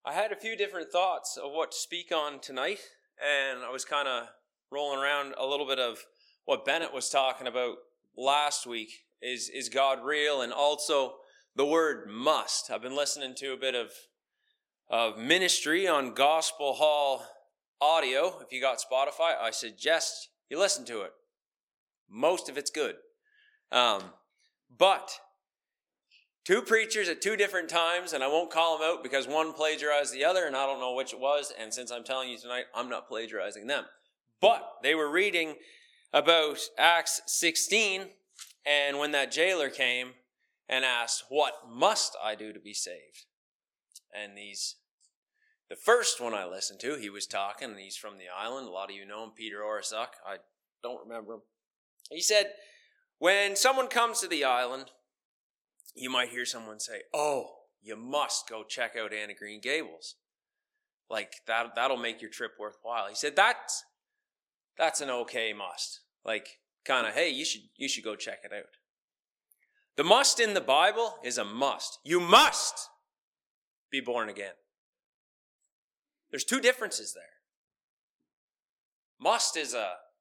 I had a few different thoughts of what to speak on tonight, and I was kind of rolling around a little bit of what Bennett was talking about last week. Is God real? And also the word must. I've been listening to a bit of ministry on Gospel Hall audio. If you got Spotify, I suggest you listen to it. Most of it's good. But two preachers at two different times, and I won't call them out because one plagiarized the other, and I don't know which it was, and since I'm telling you tonight, I'm not plagiarizing them. But they were reading about Acts 16, and when that jailer came and asked, "What must I do to be saved?" And the first one I listened to, he was talking, and he's from the island. A lot of you know him, Peter Orsuck. I don't remember him. He said, when someone comes to the island, you might hear someone say, "Oh, you must go check out Anne of Green Gables. Like, that'll make your trip worthwhile." He said, that's an okay must. Like, kind of, hey, you should go check it out. The must in the Bible is a must. You must be born again. There's two differences there. Must is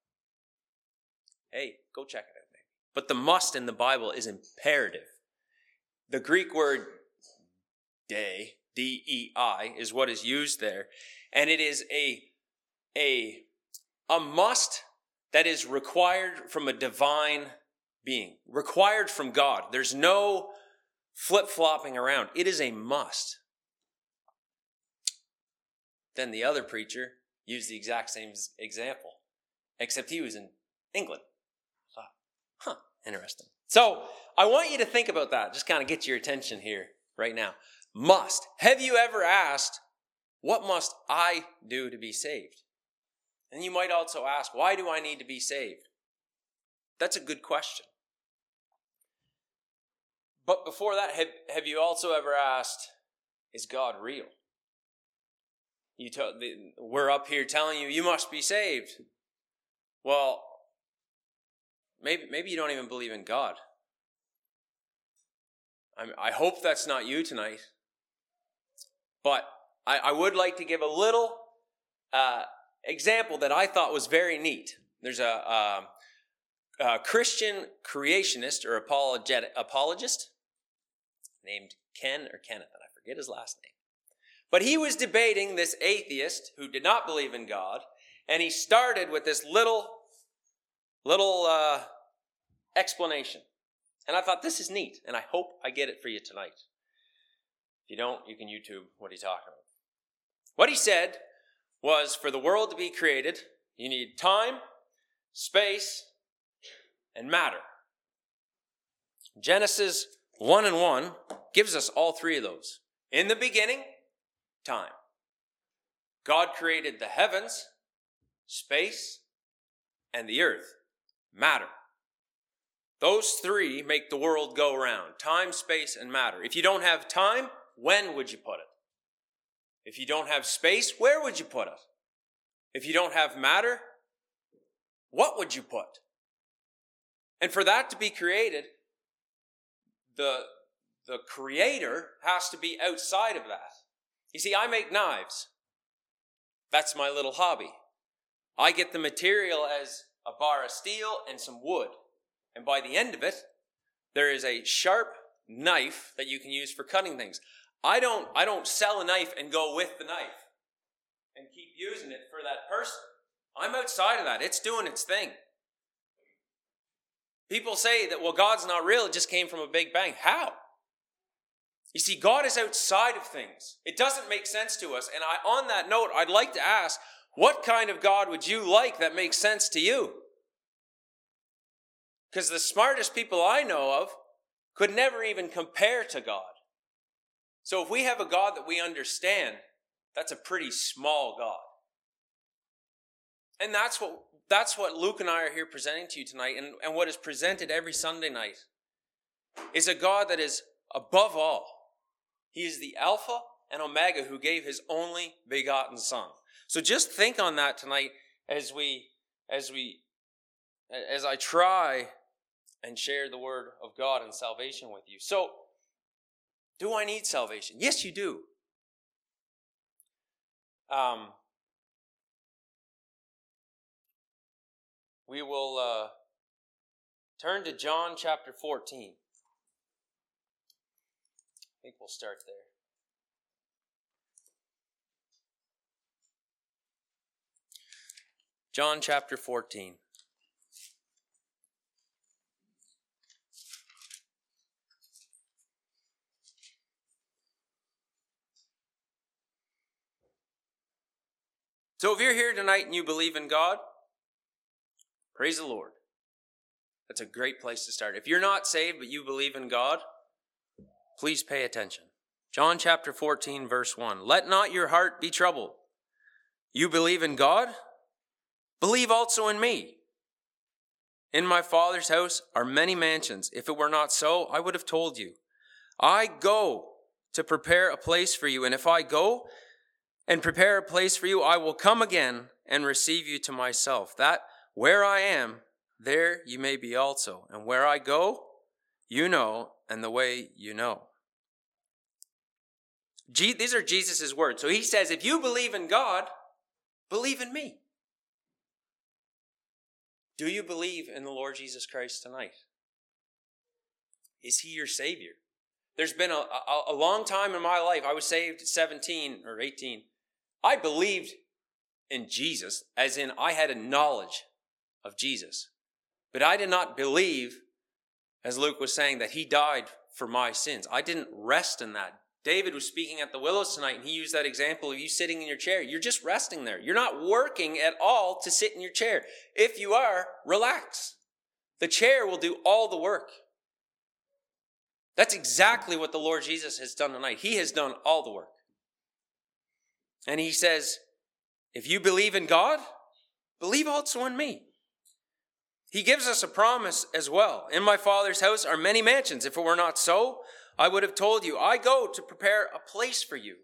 hey, go check it out, maybe. But the must in the Bible is imperative. The Greek word dei, D-E-I, is what is used there. And it is a must that is required from a divine being, required from God. There's no flip-flopping around. It is a must. Then the other preacher used the exact same example, except he was in England. Interesting. So I want you to think about that. Just kind of get your attention here right now. Must. Have you ever asked, what must I do to be saved? And you might also ask, why do I need to be saved? That's a good question. But before that, have you also ever asked, is God real? We're up here telling you must be saved. Well, maybe you don't even believe in God. I hope that's not you tonight. But I would like to give a little example that I thought was very neat. There's a Christian creationist or apologist named Ken or Kenneth, and I forget his last name. But he was debating this atheist who did not believe in God, and he started with this little explanation. And I thought, this is neat, and I hope I get it for you tonight. If you don't, you can YouTube what he's talking about. What he said was, for the world to be created, you need time, space, and matter. Genesis 1:1 gives us all three of those. In the beginning, time. God created the heavens, space, and the earth, matter. Those three make the world go round. Time, space, and matter. If you don't have time, when would you put it? If you don't have space, where would you put it? If you don't have matter, what would you put? And for that to be created, the creator has to be outside of that. You see, I make knives. That's my little hobby. I get the material as a bar of steel and some wood. And by the end of it, there is a sharp knife that you can use for cutting things. I don't sell a knife and go with the knife and keep using it for that person. I'm outside of that. It's doing its thing. People say that, well, God's not real. It just came from a big bang. How? You see, God is outside of things. It doesn't make sense to us. And on that note, I'd like to ask, what kind of God would you like that makes sense to you? Because the smartest people I know of could never even compare to God. So if we have a God that we understand, that's a pretty small God. And that's what Luke and I are here presenting to you tonight, and what is presented every Sunday night is a God that is above all. He is the Alpha and Omega who gave his only begotten Son. So just think on that tonight as I try and share the word of God and salvation with you. So, do I need salvation? Yes, you do. We will turn to John chapter 14. I think we'll start there. John chapter 14. So if you're here tonight and you believe in God, praise the Lord. That's a great place to start. If you're not saved but you believe in God, please pay attention. John chapter 14, verse 1. Let not your heart be troubled. You believe in God? Believe also in me. In my Father's house are many mansions. If it were not so, I would have told you. I go to prepare a place for you. And if I go and prepare a place for you, I will come again and receive you to myself, that where I am, there you may be also. And where I go, you know, and the way you know. These are Jesus' words. So he says, if you believe in God, believe in me. Do you believe in the Lord Jesus Christ tonight? Is he your Savior? There's been a long time in my life. I was saved at 17 or 18. I believed in Jesus, as in I had a knowledge of Jesus. But I did not believe, as Luke was saying, that he died for my sins. I didn't rest in that. David was speaking at the Willows tonight, and he used that example of you sitting in your chair. You're just resting there. You're not working at all to sit in your chair. If you are, relax. The chair will do all the work. That's exactly what the Lord Jesus has done tonight. He has done all the work. And he says, if you believe in God, believe also in me. He gives us a promise as well. In my Father's house are many mansions. If it were not so, I would have told you. I go to prepare a place for you.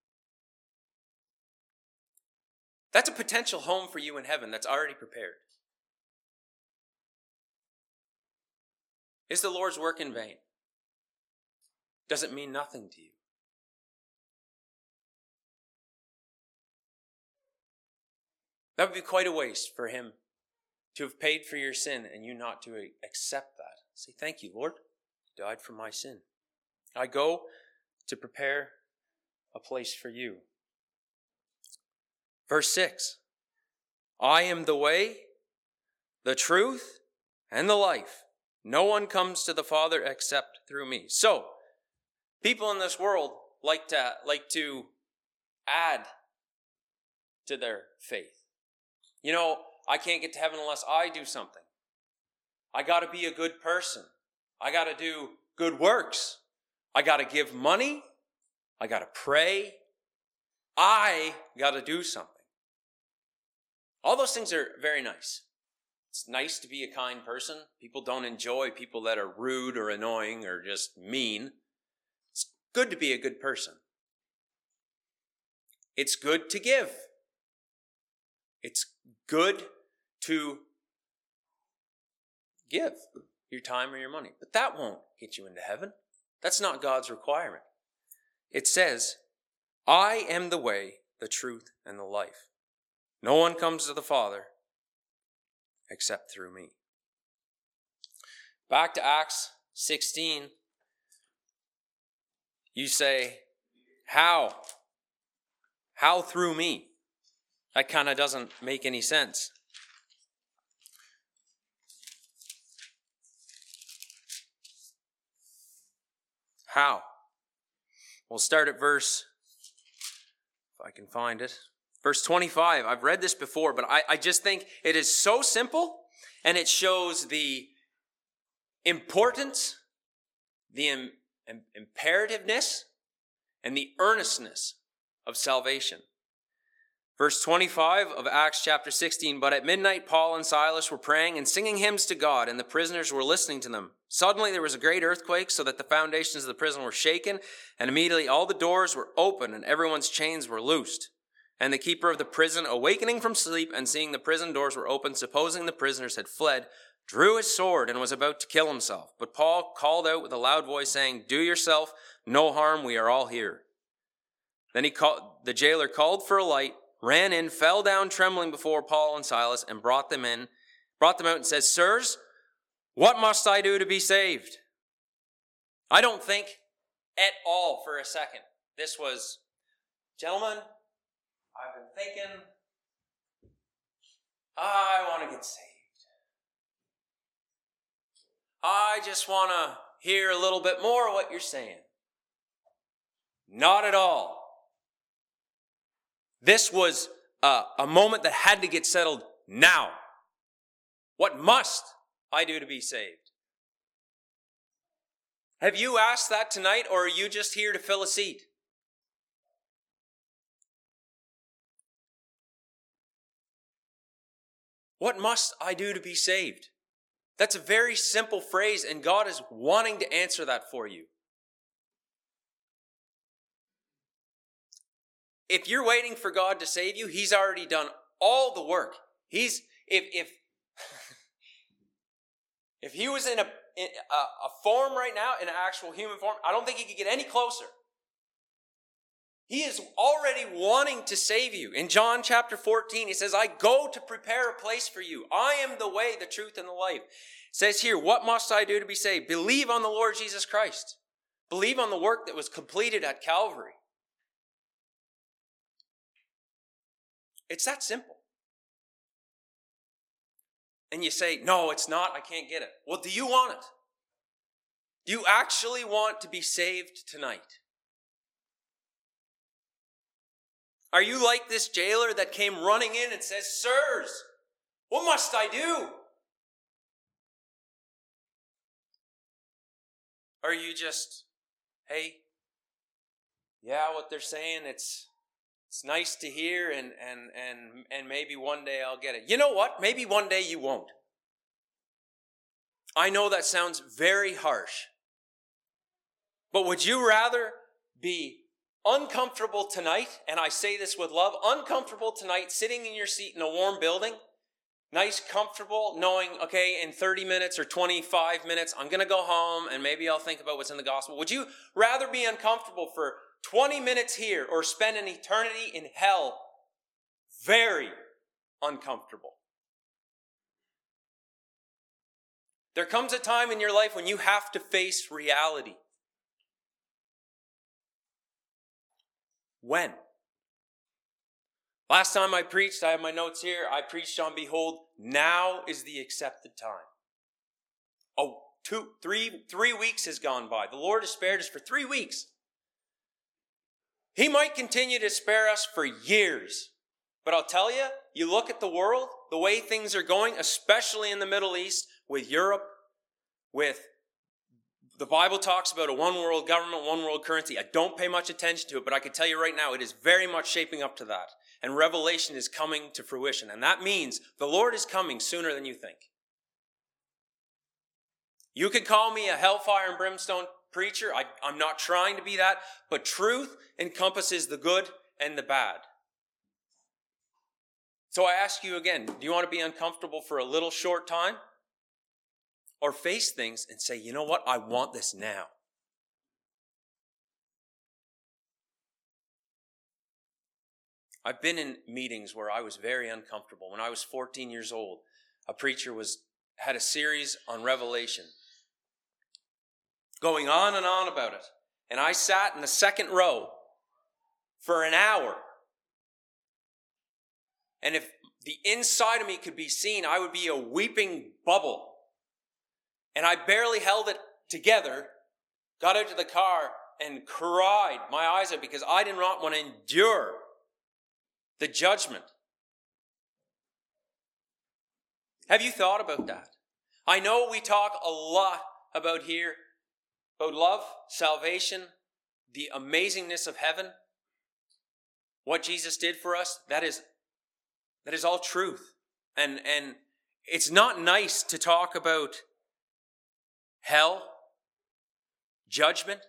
That's a potential home for you in heaven that's already prepared. Is the Lord's work in vain? Does it mean nothing to you? That would be quite a waste for him to have paid for your sin and you not to accept that. Say, thank you, Lord. You died for my sin. I go to prepare a place for you. Verse 6. I am the way, the truth, and the life. No one comes to the Father except through me. So, people in this world like to add to their faith. You know, I can't get to heaven unless I do something. I got to be a good person. I got to do good works. I got to give money. I got to pray. I got to do something. All those things are very nice. It's nice to be a kind person. People don't enjoy people that are rude or annoying or just mean. It's good to be a good person. It's good to give. It's good to give your time or your money. But that won't get you into heaven. That's not God's requirement. It says, I am the way, the truth, and the life. No one comes to the Father except through me. Back to Acts 16. You say, how? How through me? That kind of doesn't make any sense. How? We'll start at verse, if I can find it. Verse 25. I've read this before, but I just think it is so simple, and it shows the importance, the imperativeness, and the earnestness of salvation. Verse 25 of Acts chapter 16, but at midnight Paul and Silas were praying and singing hymns to God, and the prisoners were listening to them. Suddenly there was a great earthquake, so that the foundations of the prison were shaken, and immediately all the doors were open, and everyone's chains were loosed. And the keeper of the prison, awakening from sleep and seeing the prison doors were open, supposing the prisoners had fled, drew his sword and was about to kill himself. But Paul called out with a loud voice, saying, do yourself no harm, we are all here. Then the jailer called for a light ran in, fell down trembling before Paul and Silas, and brought them out and says, "Sirs, what must I do to be saved?" I don't think at all for a second this was, "Gentlemen, I've been thinking, I want to get saved. I just want to hear a little bit more of what you're saying." Not at all. This was a moment that had to get settled now. What must I do to be saved? Have you asked that tonight, or are you just here to fill a seat? What must I do to be saved? That's a very simple phrase, and God is wanting to answer that for you. If you're waiting for God to save you, He's already done all the work. If He was in a form right now, in an actual human form, I don't think He could get any closer. He is already wanting to save you. In John chapter 14, He says, "I go to prepare a place for you. I am the way, the truth, and the life." It says here, what must I do to be saved? Believe on the Lord Jesus Christ. Believe on the work that was completed at Calvary. It's that simple. And you say, "No, it's not. I can't get it." Well, do you want it? Do you actually want to be saved tonight? Are you like this jailer that came running in and says, "Sirs, what must I do?" Or are you just, "Hey, yeah, what they're saying, it's nice to hear, and maybe one day I'll get it." You know what? Maybe one day you won't. I know that sounds very harsh. But would you rather be uncomfortable tonight, and I say this with love, uncomfortable tonight, sitting in your seat in a warm building, nice, comfortable, knowing, okay, in 30 minutes or 25 minutes, I'm going to go home and maybe I'll think about what's in the gospel? Would you rather be uncomfortable for 20 minutes here or spend an eternity in hell? Very uncomfortable. There comes a time in your life when you have to face reality. When? Last time I preached, I have my notes here, I preached on, "Behold, now is the accepted time." Oh, 3 weeks has gone by. The Lord has spared us for 3 weeks. He might continue to spare us for years. But I'll tell you, you look at the world, the way things are going, especially in the Middle East, with Europe, with the Bible talks about a one world government, one world currency. I don't pay much attention to it, but I can tell you right now, it is very much shaping up to that. And Revelation is coming to fruition. And that means the Lord is coming sooner than you think. You could call me a hellfire and brimstone preacher. I'm not trying to be that. But truth encompasses the good and the bad. So I ask you again, do you want to be uncomfortable for a little short time? Or face things and say, "You know what? I want this now." I've been in meetings where I was very uncomfortable. When I was 14 years old, a preacher had a series on Revelation, going on and on about it. And I sat in the second row for an hour. And if the inside of me could be seen, I would be a weeping bubble. And I barely held it together, got out to the car and cried my eyes out because I did not want to endure the judgment. Have you thought about that? I know we talk a lot about here, about love, salvation, the amazingness of heaven, what Jesus did for us. That is all truth. And it's not nice to talk about hell, judgment,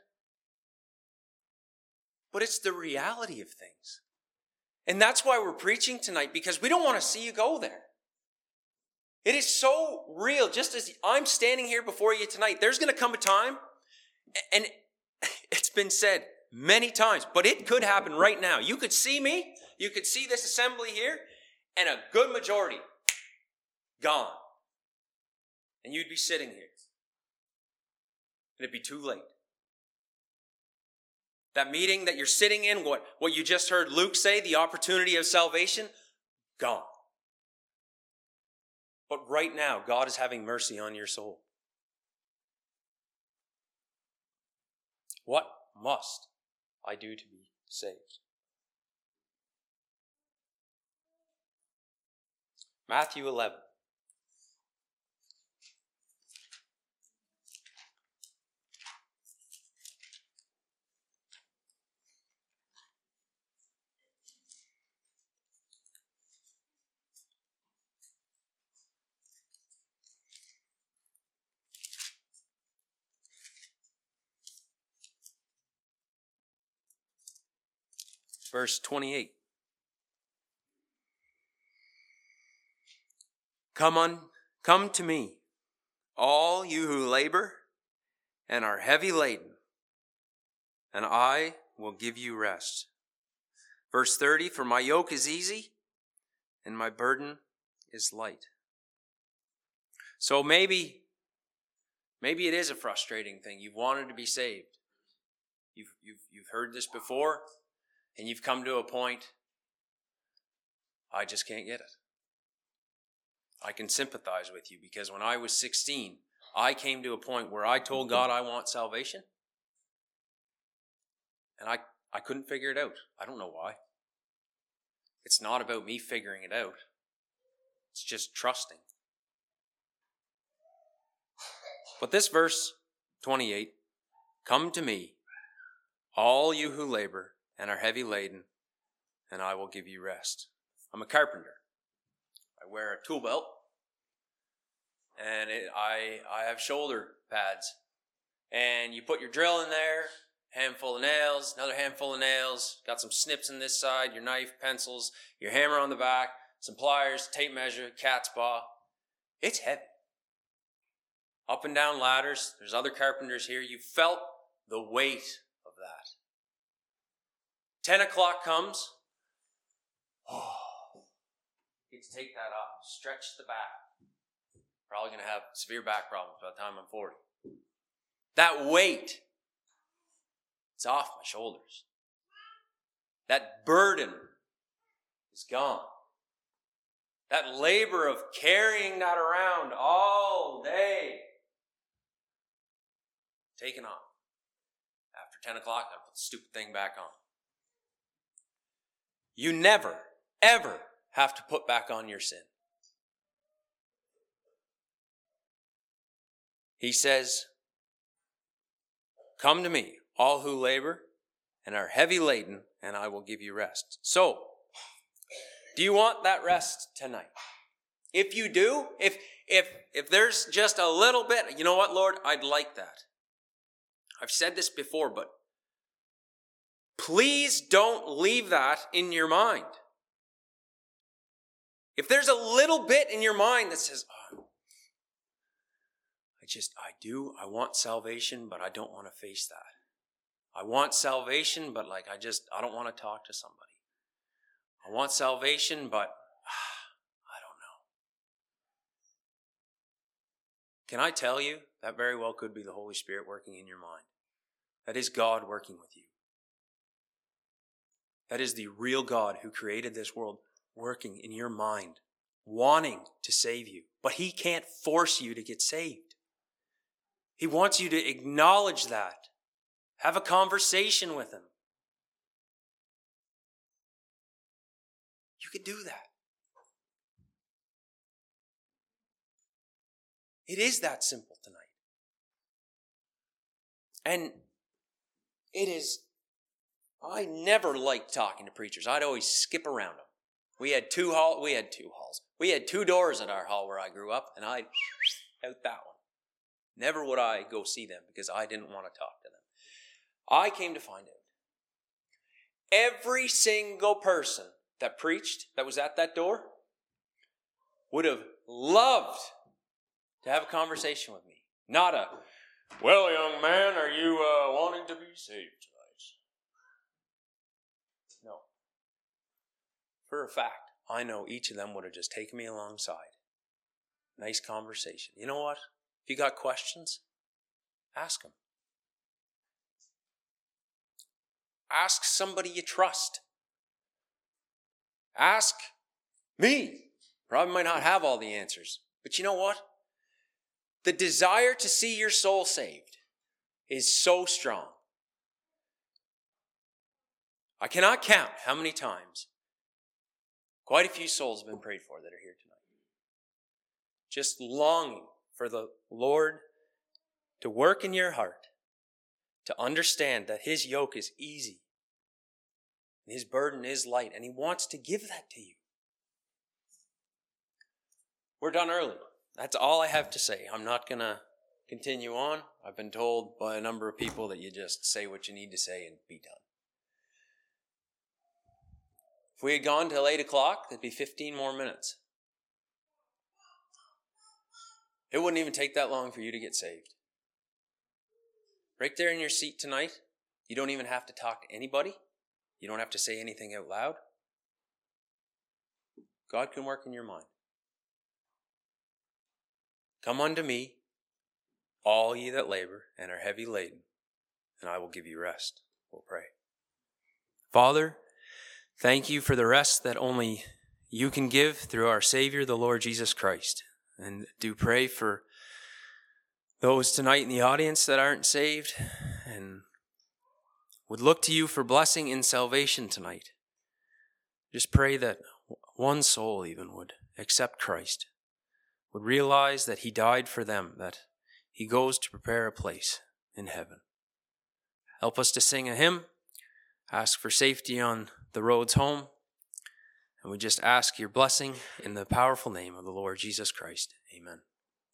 but it's the reality of things. And that's why we're preaching tonight, because we don't want to see you go there. It is so real. Just as I'm standing here before you tonight, there's going to come a time, and it's been said many times, but it could happen right now. You could see me, You could see this assembly here, and a good majority gone. And you'd be sitting here. And it'd be too late. That meeting that you're sitting in, what you just heard Luke say, the opportunity of salvation, gone. But right now, God is having mercy on your soul. What must I do to be saved? Matthew 11. Verse 28. Come to me, all you who labor and are heavy laden, and I will give you rest. Verse 30, for my yoke is easy and my burden is light. So maybe it is a frustrating thing. You've wanted to be saved. You've heard this before. And you've come to a point, I just can't get it. I can sympathize with you because when I was 16, I came to a point where I told God I want salvation. And I couldn't figure it out. I don't know why. It's not about me figuring it out. It's just trusting. But this verse 28, come to me, all you who labor and are heavy laden, and I will give you rest. I'm a carpenter. I wear a tool belt, and I have shoulder pads. And you put your drill in there, handful of nails, another handful of nails, got some snips on this side, your knife, pencils, your hammer on the back, some pliers, tape measure, cat's paw. It's heavy. Up and down ladders. There's other carpenters here. You felt the weight of that. 10 o'clock comes. Oh, get to take that off. Stretch the back. Probably going to have severe back problems by the time I'm 40. That weight, it's off my shoulders. That burden is gone. That labor of carrying that around all day, taken off. After 10 o'clock, I put the stupid thing back on. You never, ever have to put back on your sin. He says, come to me, all who labor and are heavy laden, and I will give you rest. So, do you want that rest tonight? If you do, if there's just a little bit, you know what, Lord, I'd like that. I've said this before, but please don't leave that in your mind. If there's a little bit in your mind that says, I want salvation, but I don't want to face that. I want salvation, but I don't want to talk to somebody. I want salvation, but I don't know. Can I tell you, that very well could be the Holy Spirit working in your mind. That is God working with you. That is the real God who created this world working in your mind, wanting to save you. But He can't force you to get saved. He wants you to acknowledge that. Have a conversation with Him. You can do that. It is that simple tonight. And it is, I never liked talking to preachers. I'd always skip around them. We had two doors at our hall where I grew up, and I'd out that one. Never would I go see them because I didn't want to talk to them. I came to find out every single person that preached that was at that door would have loved to have a conversation with me. Not a, well, young man, are you wanting to be saved tonight? No. for a fact, I know each of them would have just taken me alongside. Nice conversation. You know what? If you got questions, ask them. Ask somebody you trust. Ask me. Probably might not have all the answers. But you know what? The desire to see your soul saved is so strong. I cannot count how many times quite a few souls have been prayed for that are here tonight. Just longing for the Lord to work in your heart, to understand that his yoke is easy, and his burden is light, and he wants to give that to you. We're done early. That's all I have to say. I'm not going to continue on. I've been told by a number of people that you just say what you need to say and be done. If we had gone till 8 o'clock, there'd be 15 more minutes. It wouldn't even take that long for you to get saved. Right there in your seat tonight, you don't even have to talk to anybody. You don't have to say anything out loud. God can work in your mind. Come unto me, all ye that labor and are heavy laden, and I will give you rest. We'll pray. Father, thank you for the rest that only you can give through our Savior, the Lord Jesus Christ. And do pray for those tonight in the audience that aren't saved and would look to you for blessing in salvation tonight. Just pray that one soul even would accept Christ, would realize that he died for them, that he goes to prepare a place in heaven. Help us to sing a hymn, ask for safety on the roads home, and we just ask your blessing in the powerful name of the Lord Jesus Christ. Amen.